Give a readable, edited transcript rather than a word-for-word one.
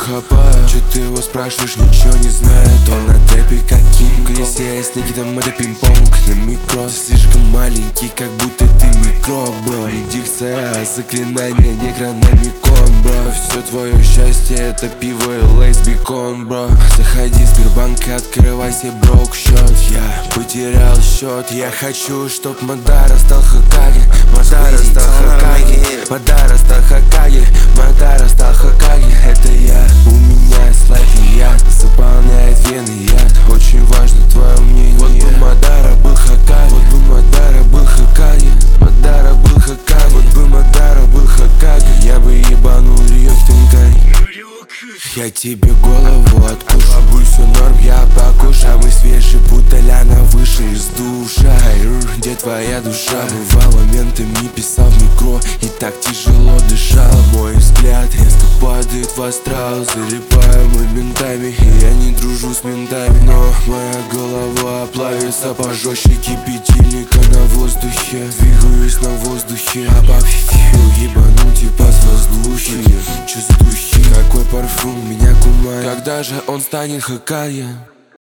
хапаю. Че ты его спрашиваешь, ничего не знает. Он на тэпе как Кинг. Если я с Никитом, это пинг-понг на микро. Слишком маленький, как будто ты микроб, бро. Не дикция, а заклинание некрономикон, бро. Все твое счастье, это пиво и лейс бекон, бро. Заходи в Сбербанк и открывай себе брок счет. Я потерял счет. Я хочу, чтоб Мадара стал Хокаге. Мадара стал Хокаге. Мадара стал Хокаге. Мадара стал Хокаге. Это я. У меня сладкий яд заполняет вены яд. Очень важно твое мнение. Вот бы Мадара был Хокаге. Вот бы Мадара был Хокаге. Мадара был Хокаге. Вот бы Мадара был Хокаге. Я бы ебанул Рёхтенкай. Я тебе голову откушу. Бабуль, все норм, я покушу. Мы свежие, будто Ляна вышла из душа. Где твоя душа? Бывал моментами, писал в микро и так тяжело дышал. Мой взгляд резко падает в астрал. Залипаю моментами, и я не дружу с ментами. Но моя голова плавится пожестче кипятильника на воздухе. Двигаюсь на воздухе, ебану типа с воздухи. Че за духи? Какой парфюм меня кумает? Когда же он станет Хокаге?